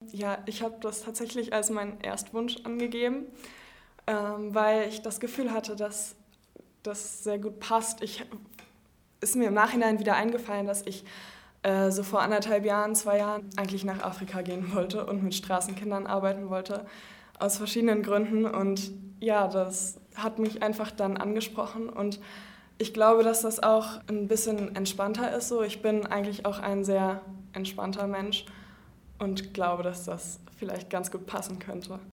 Ja, ich habe das tatsächlich als meinen Erstwunsch angegeben, weil ich das Gefühl hatte, dass das sehr gut passt. Ist mir im Nachhinein wieder eingefallen, dass ich so vor 1,5 Jahren, 2 Jahren eigentlich nach Afrika gehen wollte und mit Straßenkindern arbeiten wollte, aus verschiedenen Gründen. Und ja, das hat mich einfach dann angesprochen und ich glaube, dass das auch ein bisschen entspannter ist. So, ich bin eigentlich auch ein sehr entspannter Mensch und glaube, dass das vielleicht ganz gut passen könnte.